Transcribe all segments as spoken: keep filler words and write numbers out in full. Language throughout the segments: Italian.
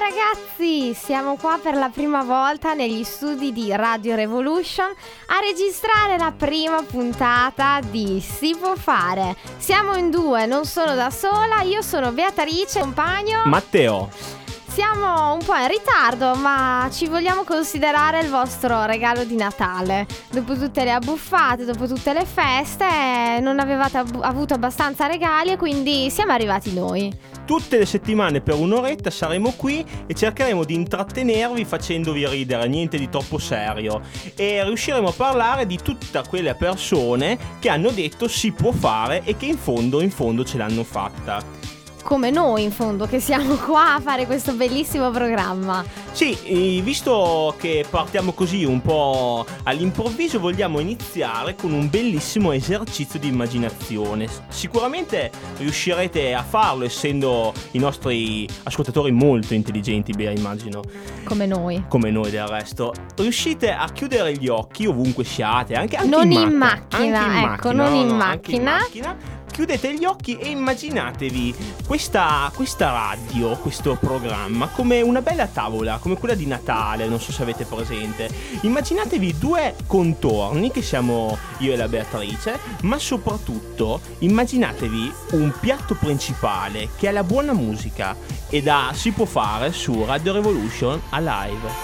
ragazzi, siamo qua per la prima volta negli studi di Radio Revolution a registrare la prima puntata di Si può fare. Siamo in due, non sono da sola, io sono Beatrice, compagno Matteo. Siamo un po' in ritardo, ma ci vogliamo considerare il vostro regalo di Natale. Dopo tutte le abbuffate, dopo tutte le feste, non avevate ab- avuto abbastanza regali e quindi siamo arrivati noi. Tutte le settimane per un'oretta saremo qui e cercheremo di intrattenervi facendovi ridere, niente di troppo serio. E riusciremo a parlare di tutte quelle persone che hanno detto si può fare e che in fondo, in fondo ce l'hanno fatta. Come noi in fondo che siamo qua a fare questo bellissimo programma. Sì, visto che partiamo così un po' all'improvviso, vogliamo iniziare con un bellissimo esercizio di immaginazione. Sicuramente riuscirete a farlo, essendo i nostri ascoltatori molto intelligenti, beh, immagino. Come noi. Come noi del resto. Riuscite a chiudere gli occhi ovunque siate, anche, anche non in, in macchina, macchina, anche ecco, in macchina, non no, in no, macchina. anche in macchina. Chiudete gli occhi e immaginatevi questa, questa radio, questo programma come una bella tavola, come quella di Natale, non so se avete presente. Immaginatevi due contorni, che siamo io e la Beatrice, ma soprattutto immaginatevi un piatto principale che ha la buona musica e da si può fare su Radio Revolution a live.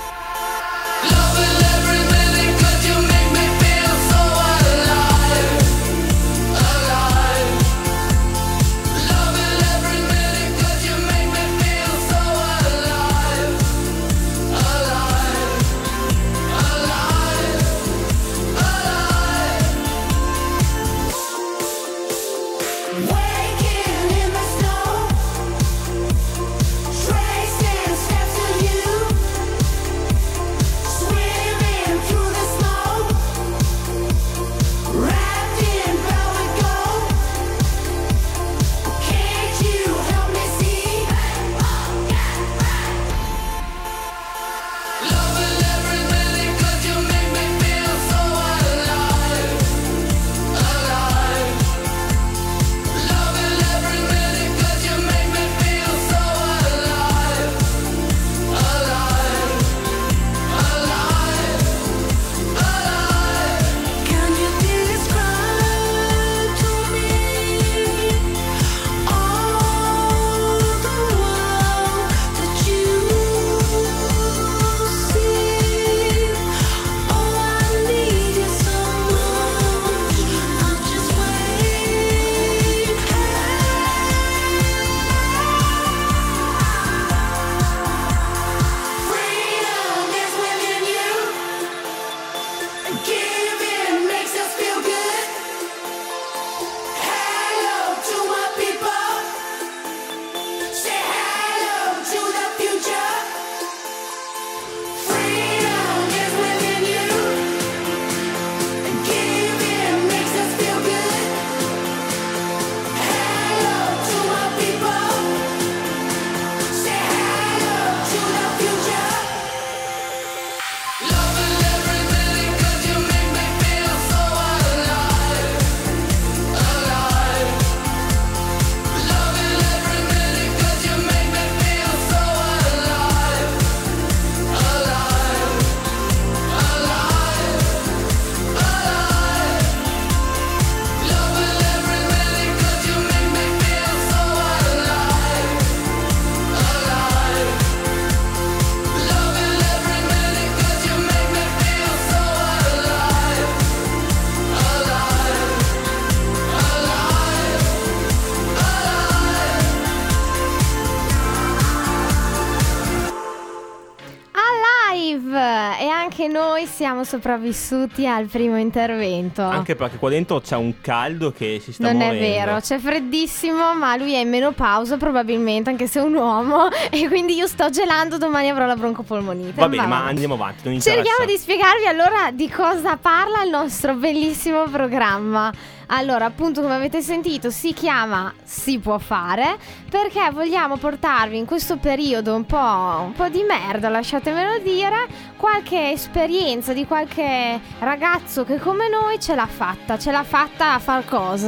Noi siamo sopravvissuti al primo intervento. Anche perché qua dentro c'è un caldo che si sta non morendo. Non è vero, c'è freddissimo, ma lui è in menopausa probabilmente, anche se è un uomo, e quindi io sto gelando, domani avrò la broncopolmonite. Va bene, ma, ma andiamo avanti, non interessa. Cerchiamo di spiegarvi allora di cosa parla il nostro bellissimo programma. Allora, appunto, come avete sentito, si chiama Si può fare, perché vogliamo portarvi in questo periodo un po', un po' di merda, lasciatemelo dire, qualche esperienza di qualche ragazzo che come noi ce l'ha fatta, ce l'ha fatta a far cosa?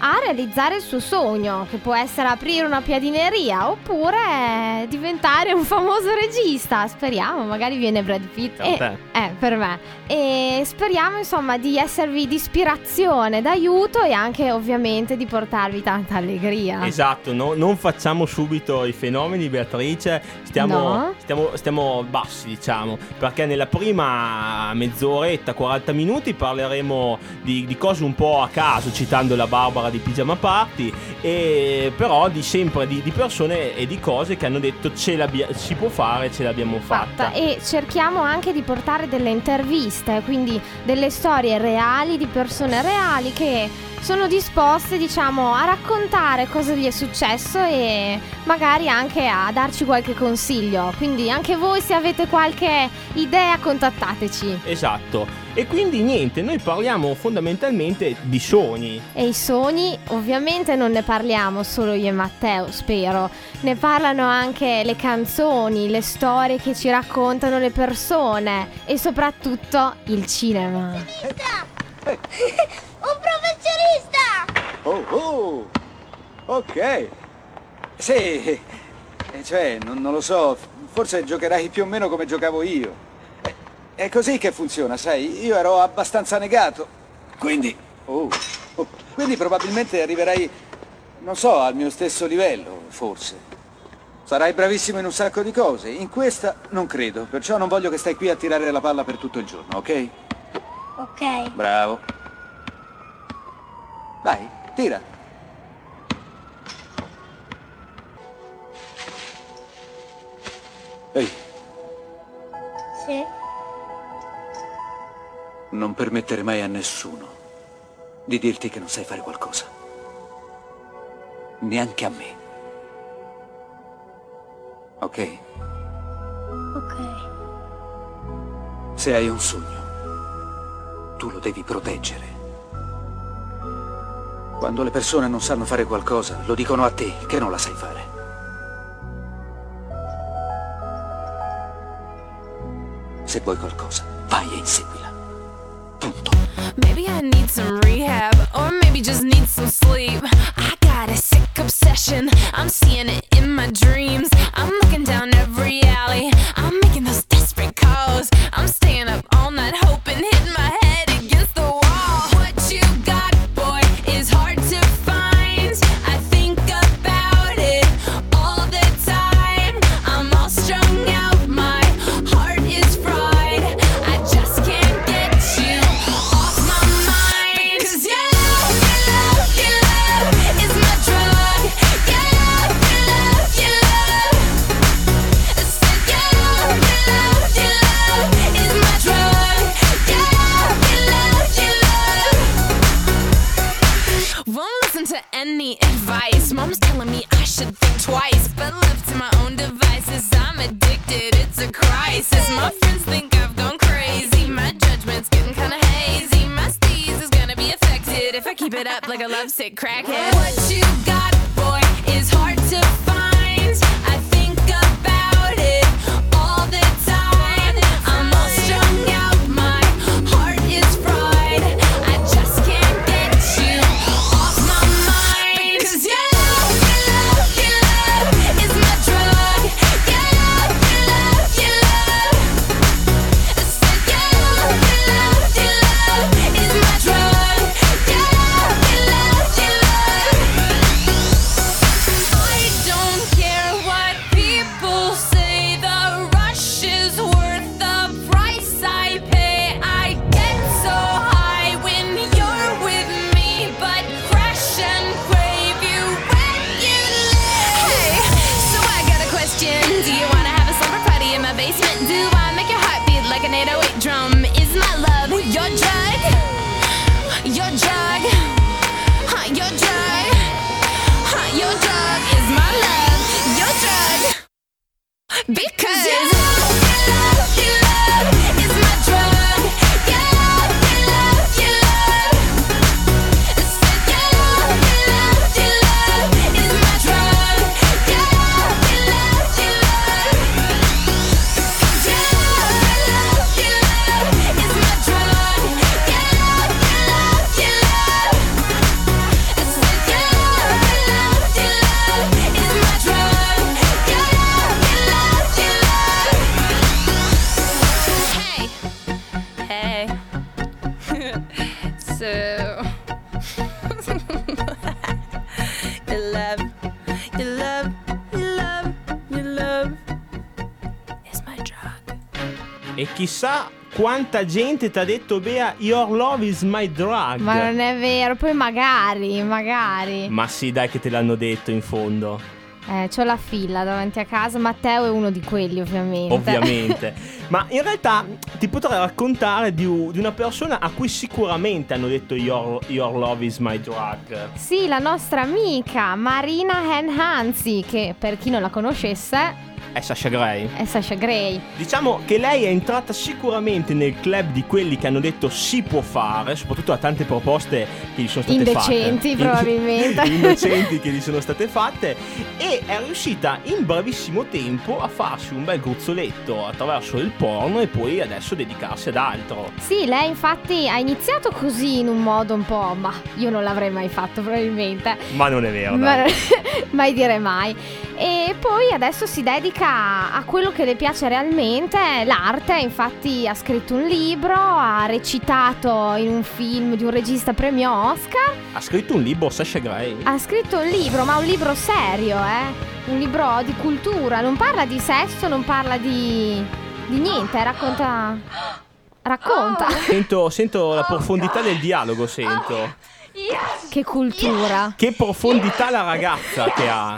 a realizzare il suo sogno, che può essere aprire una piadineria oppure diventare un famoso regista. Speriamo, magari viene Brad Pitt. Per e, te. Eh, per me. E speriamo insomma di esservi di ispirazione, d'aiuto e anche ovviamente di portarvi tanta allegria. Esatto, no, non facciamo subito i fenomeni, Beatrice, stiamo, No. stiamo, stiamo bassi, diciamo, perché nella prima mezz'oretta, quaranta minuti parleremo di, di cose un po' a caso, citando la Barbara di Pigiama Party, e però di sempre di, di persone e di cose che hanno detto ce l'abbia, si può fare, ce l'abbiamo fatta. E cerchiamo anche di portare delle interviste, quindi delle storie reali di persone reali che sono disposte, diciamo, a raccontare cosa gli è successo e magari anche a darci qualche consiglio. Quindi anche voi, se avete qualche idea, contattateci. Esatto. E quindi niente, noi parliamo fondamentalmente di sogni. E i sogni, ovviamente non ne parliamo solo io e Matteo, spero. Ne parlano anche le canzoni, le storie che ci raccontano le persone e soprattutto il cinema. Un professionista! Oh, oh, ok. Sì, eh, cioè, non, non lo so, forse giocherai più o meno come giocavo io. È, è così che funziona, sai, io ero abbastanza negato, quindi, oh, oh, quindi probabilmente arriverai, non so, al mio stesso livello, forse. Sarai bravissimo in un sacco di cose, in questa non credo, perciò non voglio che stai qui a tirare la palla per tutto il giorno, ok? Ok. Bravo. Vai, tira. Ehi, Sì. non permettere mai a nessuno di dirti che non sai fare qualcosa. Neanche a me. Ok? Ok. Se hai un sogno, tu lo devi proteggere. Quando le persone non sanno fare qualcosa, lo dicono a te che non la sai fare. Se vuoi qualcosa, vai e inseguila. Punto. Maybe I need some rehab, or maybe just need some sleep. I got a sick obsession, I'm seeing it in my dreams. I'm looking down every alley, I'm making those desperate calls. I'm staying up all night hoping, hitting my head against the wall. What you got, boy, is hard to find. I think about it all the time. I'm all strung out, my heart is fried. I just can't get you off my mind. 'Cause your love, your love, your love is my drug. Your love, your love, your love. I said your love, your love, your love is my drug. Your love, your love, your love. Won't listen to any advice. Mom's telling me I should think twice, but left to my own devices, I'm addicted. It's a crisis. My friends think I've gone crazy. My judgment's getting kinda hazy. My steez is gonna be affected if I keep it up like a lovesick crackhead. What you got, boy, is hard to find. I think about it all the time. I'm all strung out, my heart is fried. I just can't get you off my mind. 'Cause your love, your love, your love is my drug. Your love, your love, your love. I said your love, your love, your love is my drug. Your love, your love, your love. I don't care what people say. The rush is worth the price I pay. I get so high when you're with me, but crash and crave you when you leave. Hey, so I got a question. Do you wanna have a slumber party in my basement? Do I make your heart beat like an eight oh eight drum? Is my love your drug? Your drug? Huh, your drug? Huh, your drug is my love. Your drug? Because your love, your love, your love is my drug. Your love, your love, your love. I said your love, your love, your love is my drug. Your love, your love, your love. Your love, your love, your love is my drug. Your love, your love, your love. I said E chissà quanta gente ti ha detto, Bea, your love is my drug. Ma non è vero, poi magari, magari. Ma sì, dai che te l'hanno detto in fondo. Eh, c'ho la fila davanti a casa. Matteo è uno di quelli, ovviamente. Ovviamente. Ma in realtà ti potrei raccontare di, u- di una persona a cui sicuramente hanno detto your, your love is my drug. Sì, la nostra amica Marina Enhanzi, che per chi non la conoscesse È Sasha Grey. è Sasha Grey. Diciamo che lei è entrata sicuramente nel club di quelli che hanno detto si può fare, soprattutto a tante proposte che gli sono state Indecenti, fatte. probabilmente. Indecenti che gli sono state fatte. E è riuscita in brevissimo tempo a farsi un bel gruzzoletto attraverso il porno e poi adesso dedicarsi ad altro. Sì, lei infatti ha iniziato così in un modo un po', ma io non l'avrei mai fatto probabilmente. Ma non è vero, Ma- dai. mai dire mai. E poi adesso si dedica a quello che le piace realmente, l'arte. Infatti ha scritto un libro, ha recitato in un film di un regista premio Oscar. Ha scritto un libro Sasha Grey. Ha scritto un libro, ma un libro serio, eh? Un libro di cultura, non parla di sesso, non parla di, di niente, racconta... Racconta. Sento, sento la profondità del dialogo, sento. Che cultura. Che profondità la ragazza che ha.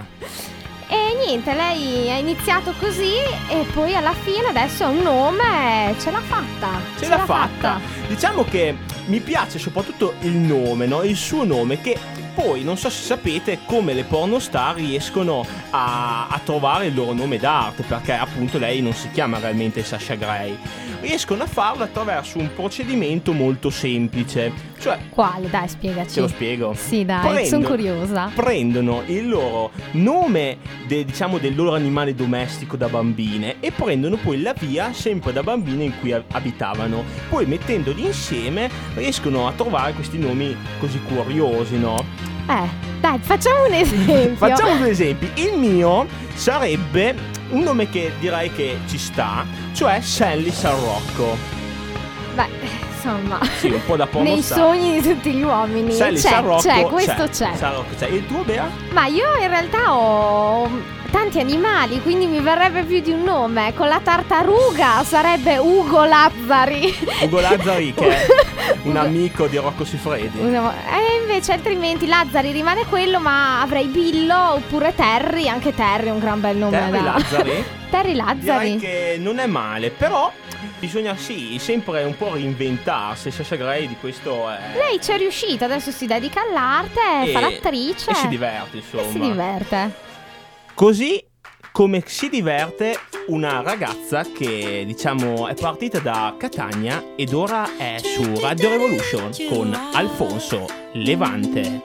E niente, lei ha iniziato così e poi alla fine adesso ha un nome, ce l'ha fatta. Ce l'ha fatta. Diciamo che mi piace soprattutto il nome, no? Il suo nome, che poi non so se sapete come le pornostar riescono a, a trovare il loro nome d'arte, perché appunto lei non si chiama realmente Sasha Grey. Riescono a farlo attraverso un procedimento molto semplice. Cioè, Quale? Dai, spiegaci. te lo spiego. Sì, dai, Prendo- sono curiosa. Prendono il loro nome, de- diciamo, del loro animale domestico da bambine e prendono poi la via sempre da bambine in cui a- abitavano. Poi mettendoli insieme riescono a trovare questi nomi così curiosi, no? Eh, dai, facciamo un esempio. Facciamo due esempi. Il mio sarebbe un nome che direi che ci sta, cioè Sally San Rocco. Beh, insomma, Sì, un po' da nei pornostar. sogni di tutti gli uomini Sally c'è, San Rocco c'è, questo c'è. San Rocco c'è. E il tuo, Bea? Ma io in realtà ho tanti animali, quindi mi verrebbe più di un nome. Con la tartaruga sarebbe Ugo Lazzari. Ugo Lazzari, che è un amico di Rocco Siffredi. Usiamo- E invece altrimenti Lazzari rimane quello, ma avrei Billo oppure Terry. Anche Terry è un gran bel nome. Terry da- Lazzari? Terry Lazzari. Direi che non è male, però bisogna sì, sempre un po' reinventarsi. Sasha Grey di questo è... Lei ci è riuscita, adesso si dedica all'arte, E- fa l'attrice. E si diverte, insomma. E si diverte. Così come si diverte una ragazza che, diciamo, è partita da Catania ed ora è su Radio Revolution con Alfonso Levante.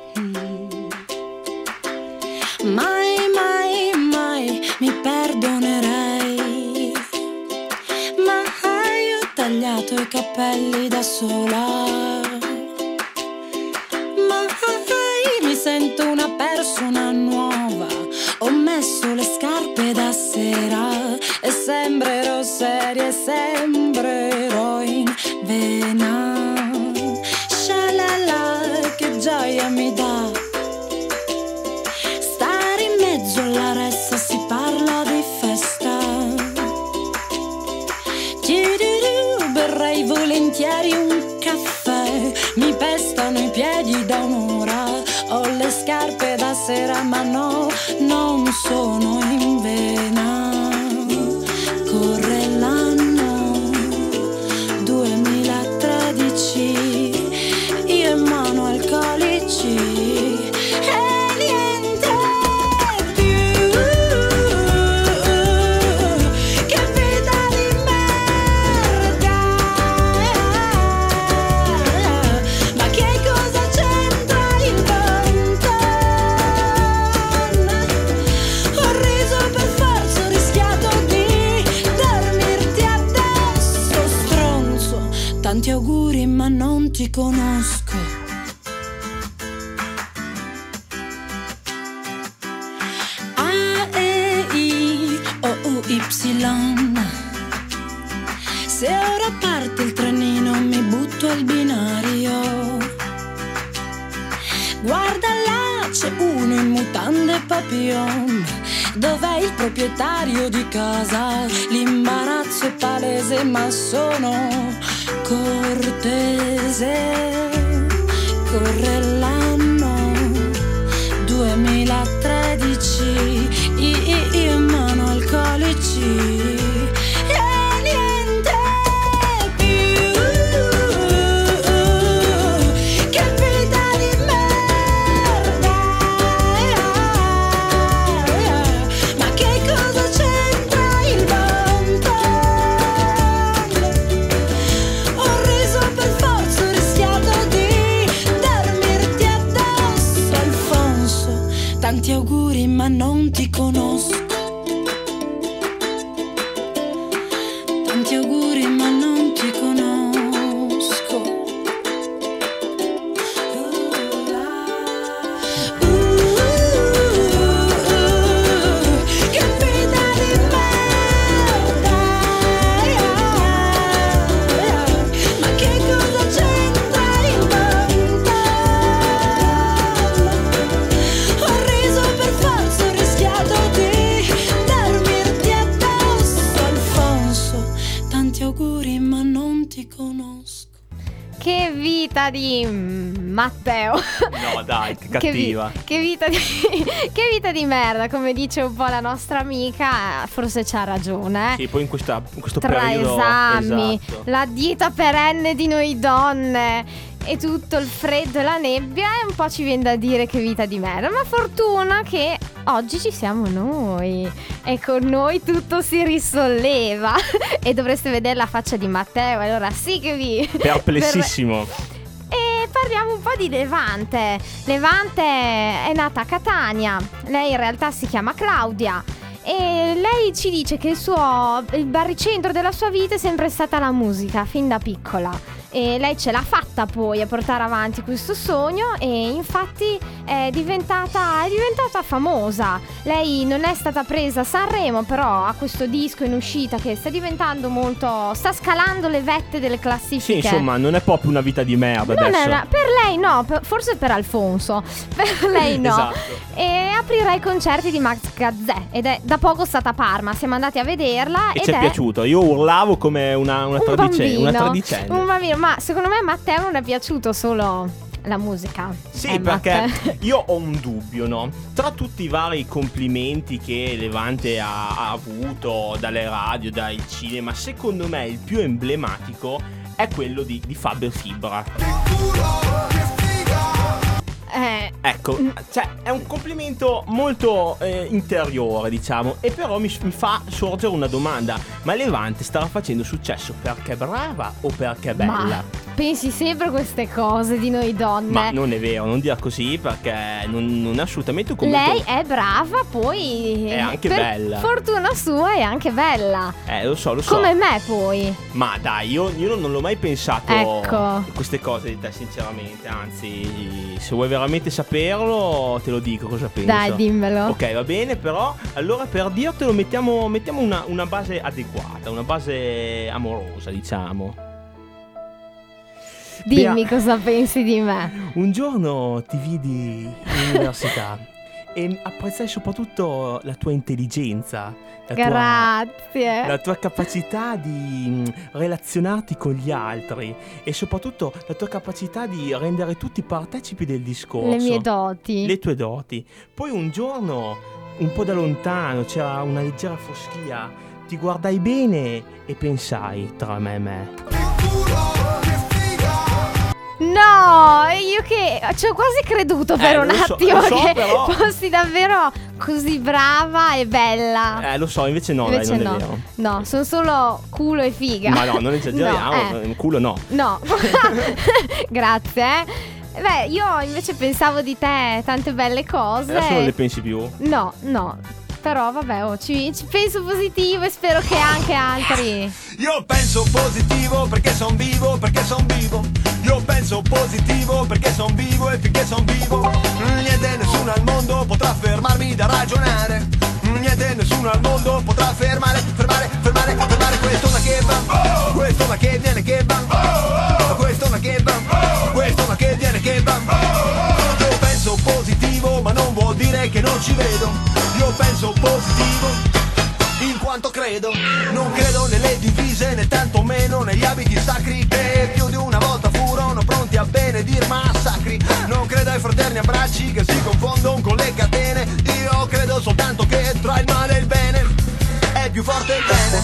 Mai, mai, mai mi perdonerei. Mai ho tagliato i capelli da sola. Mai mi sento una persona nuova. Ho messo le scarpe da sera e sembrerò seria e sembrerò in vena. Shalala, che gioia mi dà stare in mezzo alla ressa, si parla di festa. Chiediru, berrei volentieri un caffè. Mi pestano i piedi da un'ora. Ho le scarpe da sera ma no, non sono in vena. Corre l'anno duemilatredici, io e mano alcolici e niente più. Che vita di merda. Ma che cosa c'entra il Bantan? Ho riso per forza, ho rischiato di dormirti addosso, stronzo. Tanti auguri ma non ti conosco. A, E, I, O, U, Y. Se ora parte il trenino mi butto al binario. Guarda là, c'è uno in mutande papillon Dov'è il proprietario di casa? L'imbarazzo è palese ma sono cortese. Corre l'anno duemilatredici, io in mano alcolici. Tanti auguri ma non ti conosco. Tanti auguri ma non ti conosco. Uh, che vita di merda. Ma che cosa c'entra il vento? Auguri ma non ti conosco. Che vita di Matteo. No dai, che Che, vi- cattiva. che vita di che vita di merda, come dice un po' la nostra amica, forse c'ha ragione. eh. Sì, poi in, questa, in questo Tra periodo esami, esatto. la dieta perenne di noi donne e tutto il freddo e la nebbia, e un po' ci viene da dire che vita di merda. Ma fortuna che oggi ci siamo noi e con noi tutto si risolleva. E dovreste vedere la faccia di Matteo, allora sì che vi Perplessissimo. E parliamo un po' di Levante. Levante è nata a Catania. Lei in realtà si chiama Claudia. E lei ci dice che il suo il baricentro della sua vita è sempre stata la musica, fin da piccola. E lei ce l'ha fatta poi a portare avanti questo sogno, e infatti è diventata, è diventata famosa. Lei non è stata presa a Sanremo, però ha questo disco in uscita che sta diventando molto, sta scalando le vette delle classifiche. Sì, insomma, non è proprio una vita di merda Non adesso. è una- per lei no, per- forse per Alfonso, per lei no. Esatto. E aprirà i concerti di Max Gazzè, ed è da poco stata a Parma, siamo andati a vederla E ed ci è è piaciuto. Io urlavo come una, una, un tredicenne, bambino, una tredicenne. un bambino, ma secondo me a Matteo non è piaciuto solo la musica. Sì, Eh, perché Matteo. io ho un dubbio, no? Tra tutti i vari complimenti che Levante ha, ha avuto dalle radio, dal cinema, secondo me il più emblematico è quello di, di Fabio Fibra. Eh, Ecco, cioè è un complimento molto eh, interiore, diciamo, e però mi, mi fa sorgere una domanda: ma Levante starà facendo successo perché è brava o perché è bella? ma pensi sempre a queste cose di noi donne. Ma non è vero, non dire così, perché non, non è assolutamente un commento. Lei è brava, poi È anche per bella. fortuna sua è anche bella. Eh, lo so, lo so. Come me poi. Ma dai, io, io non l'ho mai pensato Ecco. queste cose di te, sinceramente. Anzi, se vuoi veramente saperlo, te lo dico cosa penso. Dai, dimmelo. Ok, va bene, però allora per dirtelo mettiamo, mettiamo una, una base adeguata, una base amorosa, diciamo. Dimmi Bea, cosa pensi di me. un giorno ti vidi in università e apprezzai soprattutto la tua intelligenza, la tua, Grazie. la tua capacità di mh, relazionarti con gli altri e soprattutto la tua capacità di rendere tutti partecipi del discorso. Le mie doti. Le tue doti. Poi un giorno, un po' da lontano, c'era una leggera foschia, ti guardai bene e pensai tra me e me. No, io che ci ho quasi creduto per Eh, un lo so, attimo lo so, che però- fossi davvero così brava e bella. Eh, lo so, invece no, Invece dai, non no. è vero. No, sono solo culo e figa. Ma no, non esageriamo, No, eh. culo no. No. Grazie. eh. Beh, io invece pensavo di te tante belle cose. Adesso non le pensi più? No, no. Però vabbè, oh, ci, ci penso positivo e spero che anche altri. Io penso positivo perché son vivo, perché son vivo. Io penso positivo perché son vivo e finché son vivo niente, nessuno al mondo potrà fermarmi da ragionare. Niente, nessuno al mondo potrà fermare, fermare, fermare, fermare questo ma che va, questo ma che viene che va, questo ma che va, questo ma che viene che va. Io penso positivo ma non vuol dire che non non ci vedo. Io penso positivo, in quanto credo. Non credo nelle divise, né tantomeno negli abiti sacri che più di una volta furono pronti a benedir massacri. Non credo ai fraterni abbracci che si confondono con le catene. Io credo soltanto che tra il male e il bene è più forte il bene.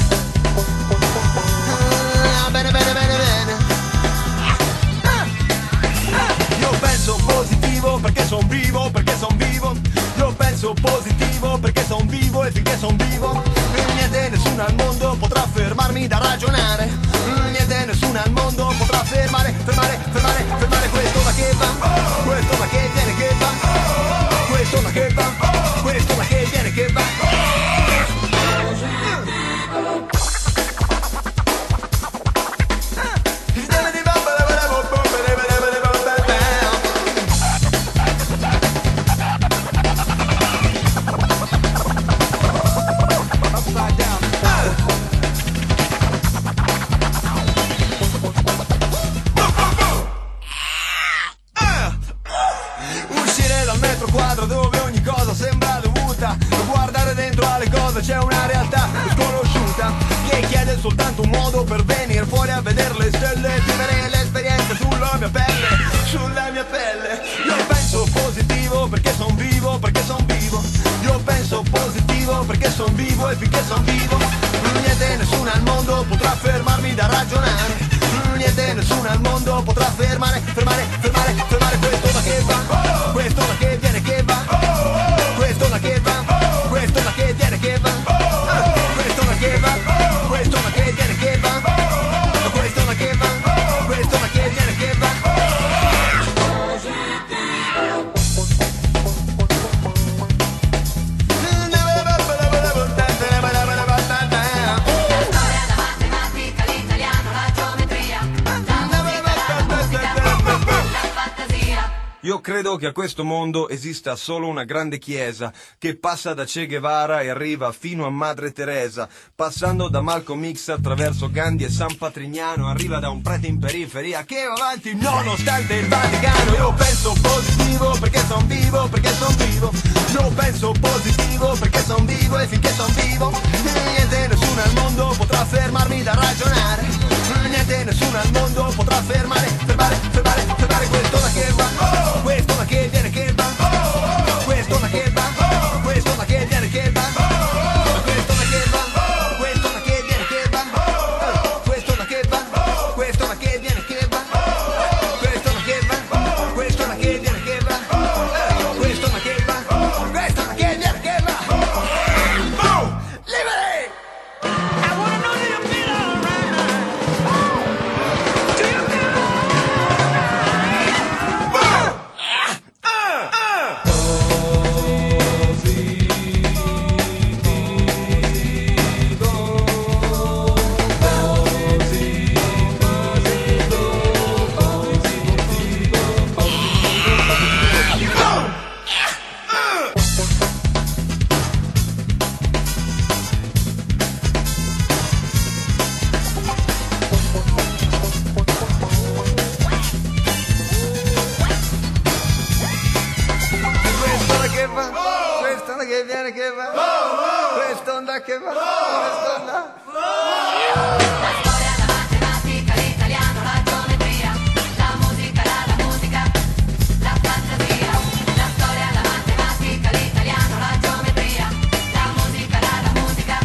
Ah, bene, bene, bene, bene. Ah, ah. Io penso positivo perché son vivo, perché son vivo. Io penso positivo perché son vivo e finché son vivo niente, nessuno al mondo potrà fermarmi da ragionare. Niente, nessuno al mondo potrà fermare, fermare, fermare, fermare questo ma che va, questo ma che viene che va, questo ma che va, questo ma che viene che va. C'è una realtà sconosciuta che chiede soltanto un modo per venire fuori a vedere le stelle, vivere l'esperienza sulla mia pelle, sulla mia pelle. Io penso positivo perché son vivo, perché son vivo. Io penso positivo perché son vivo e finché son vivo niente, nessuno al mondo potrà fermarmi da ragionare. Niente, nessuno al mondo potrà fermare, fermare, fermare, fermare questo ma che va, questo ma che viene che va, questo ma che va, questo ma che viene che va, questo ma che va, questo ma che viene che va, questo ma che va, questo ma che viene che va. Io credo che a questo mondo esista solo una grande chiesa che passa da Che Guevara e arriva fino a Madre Teresa, passando da Malcolm X attraverso Gandhi e San Patrignano, arriva da un prete in periferia che va avanti nonostante il Vaticano. Io penso positivo perché son vivo, perché son vivo. Io penso positivo perché son vivo e finché son vivo niente, nessuno al mondo potrà fermarmi da ragionare. Niente, nessuno al mondo potrà fermare, fermare, fermare, fermare questo ma che va, questo ma che viene che va, questo ma che va, questo ma che viene che va, questo ma che va, questo ma che viene che va, questo ma che va, questo ma che viene che va, questo ma che va, questo ma che viene che va, questo ma che va, questo ma che viene che va. Liberi! I wanna know that you feel alright. Do you feel questa che viene che va, questa onda che va, questa onda. La storia, la matematica, l'italiano, la geometria, la musica, la, la musica, la fantasia. La storia, la matematica, l'italiano, la geometria, la musica, la, la musica.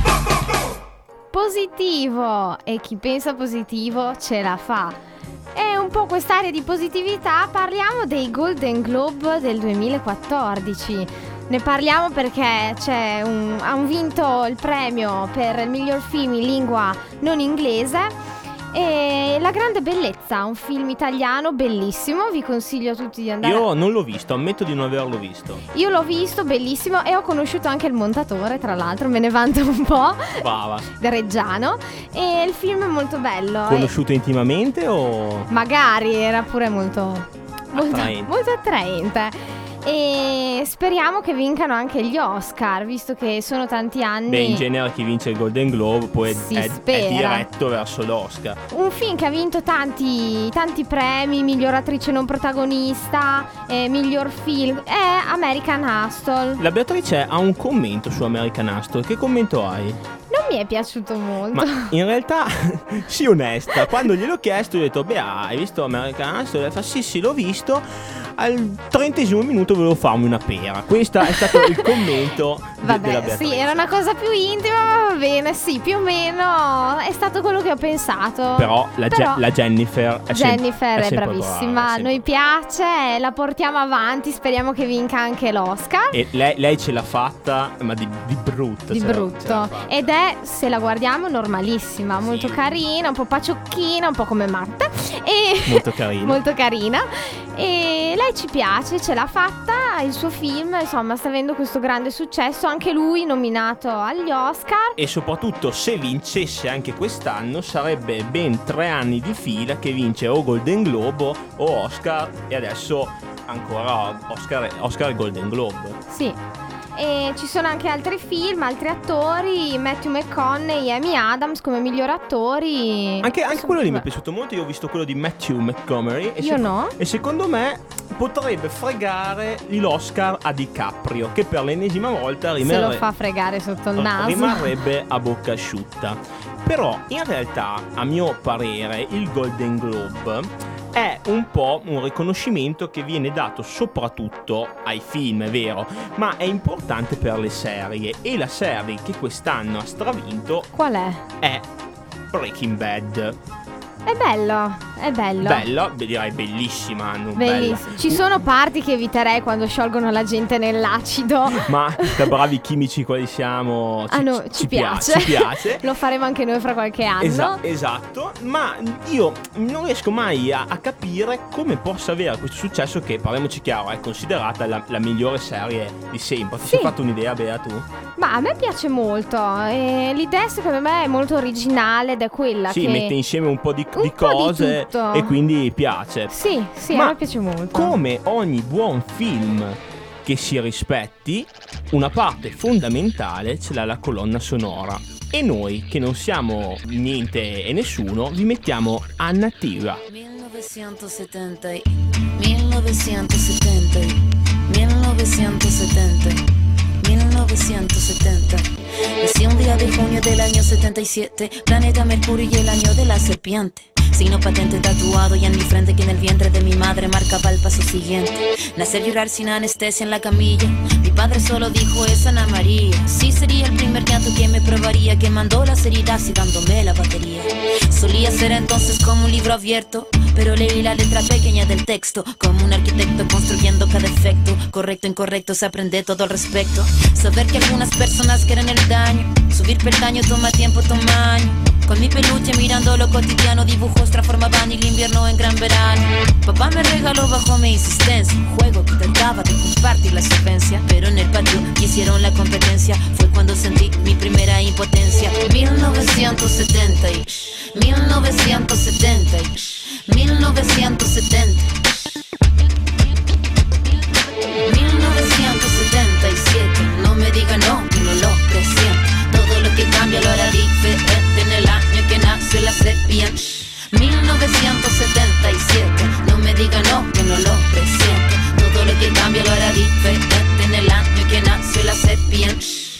Positivo, e chi pensa positivo ce la fa. E un po' quest'area di positività parliamo dei Golden Globe del duemilaquattordici. Ne parliamo perché c'è un, hanno vinto il premio per il miglior film in lingua non inglese e La Grande Bellezza, un film italiano bellissimo, vi consiglio a tutti di andare. Io non l'ho visto, ammetto di non averlo visto. Io l'ho visto, bellissimo, e ho conosciuto anche il montatore, tra l'altro, me ne vanto un po'. Brava. Reggiano. E il film è molto bello. Conosciuto e... intimamente o? Magari, era pure molto molto attraente. molto attraente. E speriamo che vincano anche gli Oscar, visto che sono tanti anni. Beh, in genere chi vince il Golden Globe poi Si è, è spera. diretto verso l'Oscar. Un film che ha vinto tanti, tanti premi, miglior attrice non protagonista, eh, miglior film, è American Hustle. La Beatrice ha un commento su American Hustle. Che commento hai? Non mi è piaciuto molto. Ma in realtà, sii onesta, quando gliel'ho chiesto gli ho detto: beh, hai visto American Hustle? E fa: sì, sì, l'ho visto. Al trentesimo minuto volevo farmi una pera. Questo è stato il commento de- della Vabbè, Beatrice. sì, era una cosa più intima, ma va bene, sì, più o meno è stato quello che ho pensato. Però la, Ge- Però la Jennifer è sem- Jennifer è, sempre bravissima, brava, è a sempre noi piace, la portiamo avanti, speriamo che vinca anche l'Oscar. E lei, lei ce l'ha fatta, ma di, di brutto. Di ce l'ha- ce l'ha brutto. fatta. Ed è, se la guardiamo, normalissima, molto Sì. carina, un po' paciocchina, un po' come Matta. E Molto carina. molto carina. E lei ci piace, ce l'ha fatta, il suo film, insomma, sta avendo questo grande successo, anche lui nominato agli Oscar. E soprattutto, se vincesse anche quest'anno, sarebbe ben tre anni di fila che vince o Golden Globe o Oscar. E adesso ancora Oscar, Oscar e Golden Globe. Sì. E ci sono anche altri film, altri attori, Matthew McConaughey e Amy Adams come migliori attori. Anche, anche Insomma, quello lì mi è beh, piaciuto molto. Io ho visto quello di Matthew McConaughey e Io no. E secondo me potrebbe fregare l'Oscar a DiCaprio, che per l'ennesima volta se rimarre- lo fa fregare sotto il naso. rimarrebbe a bocca asciutta. Però in realtà, a mio parere, il Golden Globe è un po' un riconoscimento che viene dato soprattutto ai film, è vero, ma è importante per le serie. E la serie che quest'anno ha stravinto Qual è? è Breaking Bad. È bello, è bello. Bella, beh, direi bellissima, non Bellissimo. bella. Ci sono parti che eviterei quando sciolgono la gente nell'acido. Ma da bravi chimici quali siamo, ci, Ah no, ci ci piace. Ci piace. Lo faremo anche noi fra qualche anno. Esa- esatto, ma io non riesco mai a, a capire come possa avere questo successo che, parliamoci chiaro, è considerata la, la migliore serie di sempre. Ti Sì. sei fatto un'idea, Bea, tu? Ma a me piace molto. E l'idea secondo me è molto originale ed è quella Sì, che... mette insieme un po' di, Un di po' di cose tutto. e quindi piace. Sì, sì, Ma a me piace molto. Come ogni buon film che si rispetti, una parte fondamentale ce l'ha la colonna sonora. E noi, che non siamo niente e nessuno, vi mettiamo Anna Tira. millenovecentosettanta, millenovecentosettanta, millenovecentosettanta, millenovecentosettanta. Nací un día de junio del año setenta y siete, planeta Mercurio y el año de la serpiente. Signo patente tatuado y en mi frente que en el vientre de mi madre marcaba el paso siguiente. Nacer, llorar sin anestesia en la camilla. Mi padre solo dijo es Ana María. Sí sería el primer llanto que me probaría, que mandó las heridas y dándome la batería. Solía ser entonces como un libro abierto, pero leí la letra pequeña del texto, como un arquitecto construyendo cada efecto. Correcto, incorrecto, se aprende todo al respecto. Saber que algunas personas quieren el daño, subir peldaño toma tiempo, toma año. Con mi peluche mirando lo cotidiano, dibujos transformaban el invierno en gran verano. Papá me regaló bajo mi insistencia un juego que trataba de compartir la solvencia, pero en el patio hicieron la competencia. Fue cuando sentí mi primera impotencia. mil novecientos setenta y mil novecientos setenta y mil novecientos setenta mil novecientos setenta y siete. No me diga no, que no lo presiento. Todo lo que cambia lo hará diferente en el año que nació la sepia. mil novecientos setenta y siete. No me diga no, que no lo presiento. Todo lo que cambia lo hará diferente en el año que nació la sepia.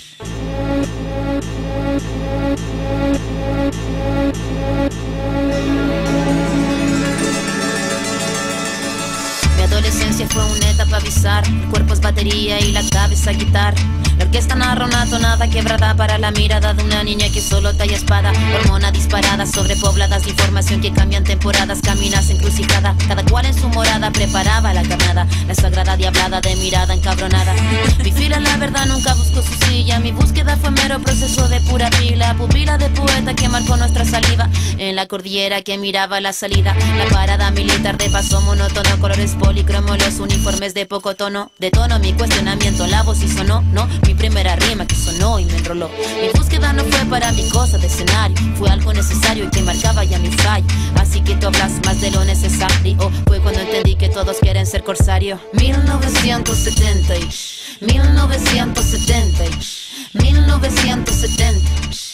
Mi adolescencia fue una etapa bizarra. El cuerpo es batería y la cabeza guitarra. La orquesta narra una tonada quebrada para la mirada de una niña que solo talla espada. Hormona disparada, sobrepobladas de información que cambian temporadas. Caminas encrucijada, cada cual en su morada preparaba la carnada. La sagrada diablada de mirada encabronada. Mi fila la verdad nunca buscó su silla. Mi búsqueda fue mero proceso de pura pila. Pupila de poeta que marcó nuestra saliva. En la cordillera que miraba la salida. La parada militar de paso monótono. Colores policromos, los uniformes de poco tono. De tono mi cuestionamiento, la voz y sonó, no. Mi primera rima que sonó y me enroló. Mi búsqueda no fue para mi cosa de escenario, fue algo necesario necesario y que marcaba ya mi fallo. Así que tú hablas más de lo necesario. Fue cuando entendí que todos quieren ser corsario. mil novecientos setenta y mil novecientos setenta y mil novecientos setenta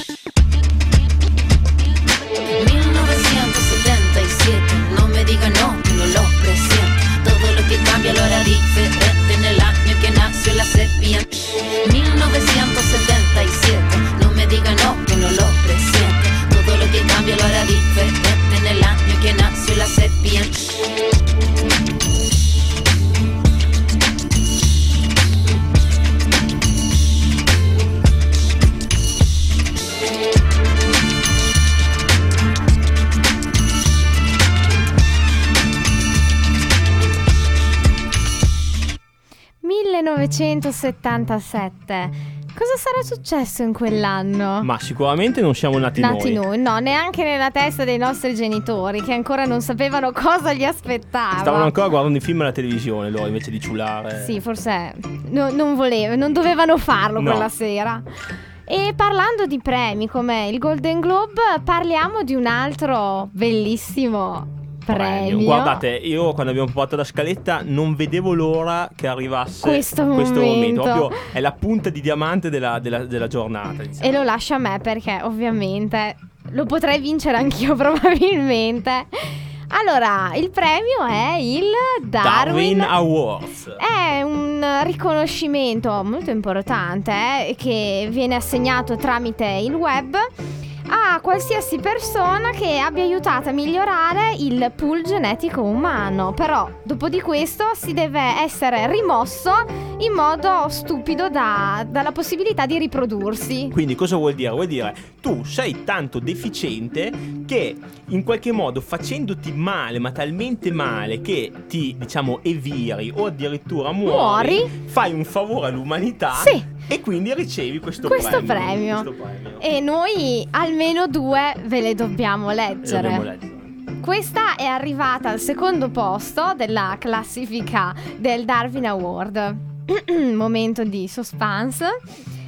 mil novecientos setenta y siete. No me diga no, que no lo presiento. Todo lo que cambia lo hará diferente en el año que nació la serpiente. mil novecientos setenta y siete. No me diga no, que no lo presiento. Todo lo que cambia lo hará diferente en el año que nació la serpiente. millenovecentosettantasette. Cosa sarà successo in quell'anno? Ma sicuramente non siamo nati, Nati noi. noi, no, neanche nella testa dei nostri genitori, che ancora non sapevano cosa gli aspettava. Stavano ancora guardando i film alla televisione loro, invece di ciulare. Sì, forse no, non volevano, non dovevano farlo No. quella sera. E parlando di premi come il Golden Globe, parliamo di un altro bellissimo premio. Guardate, io quando abbiamo provato la scaletta non vedevo l'ora che arrivasse Questo momento. Proprio è la punta di diamante della, della, della giornata, diciamo. E lo lascio a me perché ovviamente lo potrei vincere anch'io probabilmente. Allora, il premio è il Darwin, Darwin Awards. È un riconoscimento molto importante eh, che viene assegnato tramite il web a qualsiasi persona che abbia aiutato a migliorare il pool genetico umano. Però dopo di questo si deve essere rimosso in modo stupido da, dalla possibilità di riprodursi. Quindi cosa vuol dire? Vuol dire tu sei tanto deficiente che in qualche modo facendoti male, ma talmente male che ti, diciamo, eviri o addirittura muori, Muori. fai un favore all'umanità. Sì. E quindi ricevi questo, Questo premio. premio. Questo premio. E noi almeno due ve le dobbiamo leggere. Dobbiamo leggere. Questa è arrivata al secondo posto della classifica del Darwin Award. Momento di suspense.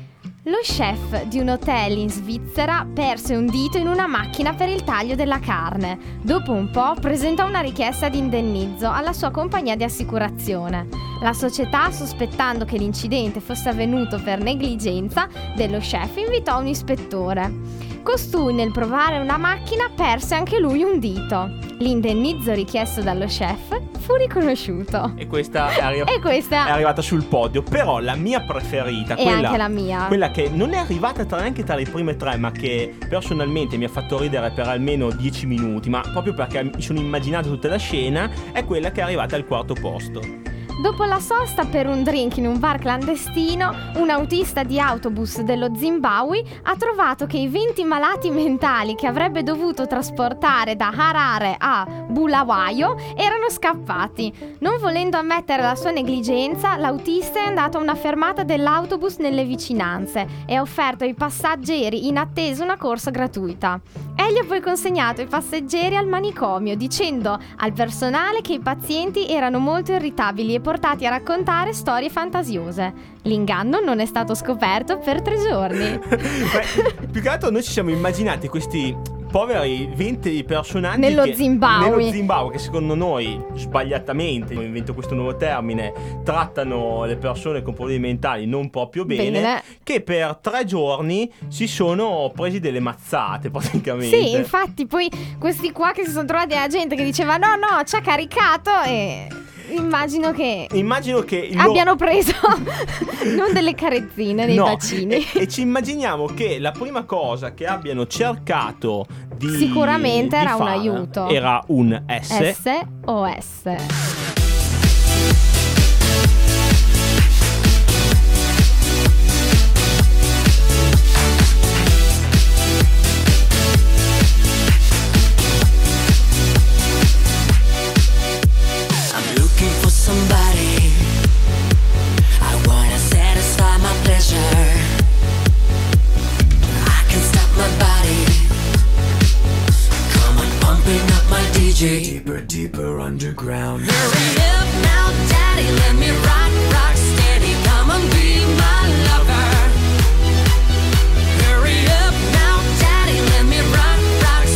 Lo chef di un hotel in Svizzera perse un dito in una macchina per il taglio della carne. Dopo un po' presentò una richiesta di indennizzo alla sua compagnia di assicurazione. La società, sospettando che l'incidente fosse avvenuto per negligenza dello chef, invitò un ispettore. Costui, nel provare una macchina, perse anche lui un dito. L'indennizzo richiesto dallo chef fu riconosciuto. E questa è, arri- E questa è arrivata sul podio. Però la mia preferita, è quella, anche la mia. quella che non è arrivata tra, neanche tra le prime tre, ma che personalmente mi ha fatto ridere per almeno dieci minuti, ma proprio perché mi sono immaginato tutta la scena, è quella che è arrivata al quarto posto. Dopo la sosta per un drink in un bar clandestino, un autista di autobus dello Zimbabwe ha trovato che i venti malati mentali che avrebbe dovuto trasportare da Harare a Bulawayo erano scappati. Non volendo ammettere la sua negligenza, l'autista è andato a una fermata dell'autobus nelle vicinanze e ha offerto ai passeggeri in attesa una corsa gratuita. Egli ha poi consegnato i passeggeri al manicomio, dicendo al personale che i pazienti erano molto irritabili e portati a raccontare storie fantasiose. L'inganno non è stato scoperto per tre giorni. Beh, più che altro noi ci siamo immaginati questi poveri venti personaggi Nello che, Zimbabwe. nello Zimbabwe, che secondo noi sbagliatamente, io invento questo nuovo termine, trattano le persone con problemi mentali non proprio bene, Bene. che per tre giorni si sono presi delle mazzate praticamente. Sì, infatti poi questi qua che si sono trovati la gente che diceva no no ci ha caricato e immagino che Immagino che il loro- abbiano preso non delle carezzine nei No, bacini. e, e ci immaginiamo che la prima cosa che abbiano cercato di Sicuramente di era un fare aiuto. era un S. S O S. I'm looking for somebody. I wanna satisfy my pleasure. I can stop my body. Come on, pumping up my D J. Deeper, deeper underground. Hurry up now, daddy, let me rock, rock steady. Come on, be my lover. Hurry up now, daddy, let me rock, rock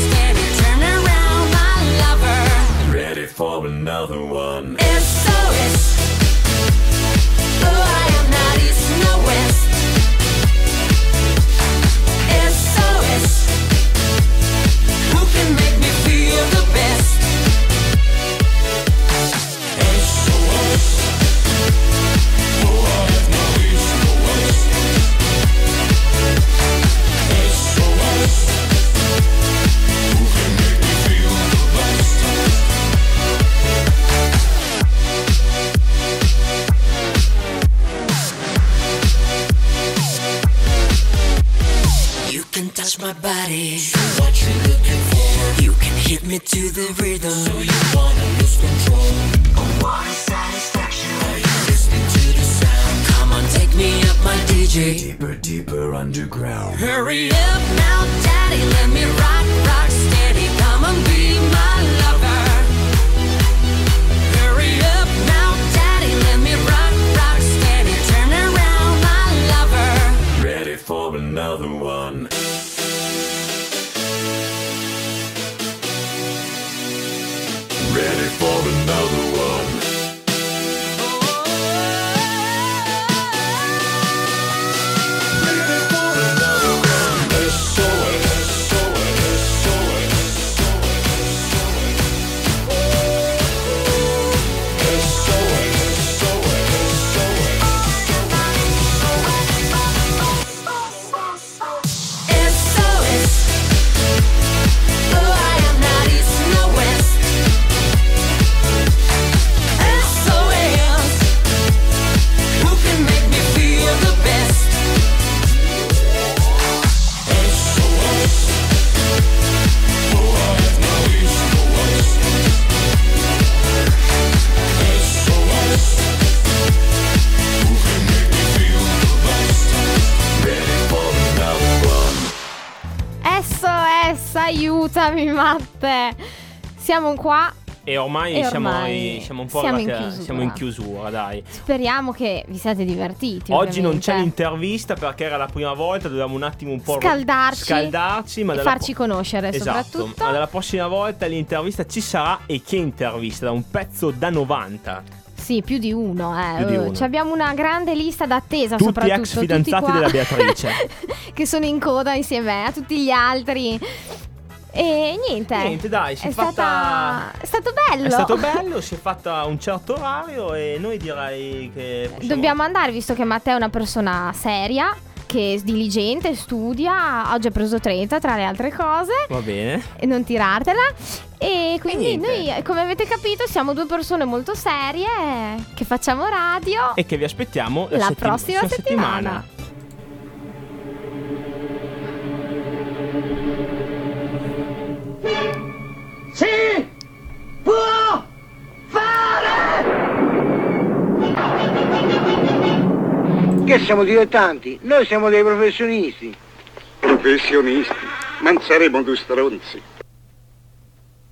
body. What you looking for? You can hit me to the rhythm. So you wanna lose control? I want satisfaction. Are you listening to the sound? Come on, take me up, my D J. Deeper, deeper underground. Hurry up now, daddy, let me rock, rock steady. Come on, be my lover. Hurry up now, daddy, let me rock, rock steady. Turn around, my lover. Ready for another one. Ready for another one. Ready for another one. S O S, S O S, S O S, S O S, S O S O S. Oh, I am not east nor west. S O S. Who can make me feel the best? S O S. Oh, I am not east nor west. S O S. Who can make me feel the best? Ready for another one. S O S, aiutami Matte. Siamo qua. E ormai, E siamo, ormai siamo un po' siamo in arrivati a- chiusura. siamo in chiusura, dai. Speriamo che vi siate divertiti. Oggi non c'è ovviamente. l'intervista perché era la prima volta, dovevamo un attimo un po' Scaldarci scaldarci ma e dalla farci conoscere, esatto, soprattutto. ma dalla prossima volta l'intervista ci sarà. E che intervista? Da un pezzo da novanta. Sì, più di uno, eh. Più di Eh, uno. ci abbiamo una grande lista d'attesa, Tutti soprattutto ex fidanzati tutti qua della Beatrice. che sono in coda insieme a tutti gli altri. E niente. Niente, dai, si è è fatta- stata... È stato bello. È stato bello, si è fatta a un certo orario e noi direi che possiamo... Dobbiamo andare, visto che Matteo è una persona seria, che è diligente, studia. Oggi ha preso trenta tra le altre cose. Va bene. E non tirartela. E quindi E niente. noi, come avete capito, siamo due persone molto serie che facciamo radio. E che vi aspettiamo la, La settim- prossima la settimana. Si può fare! Che siamo dilettanti? Noi siamo dei professionisti. Professionisti? Ma non saremo due stronzi.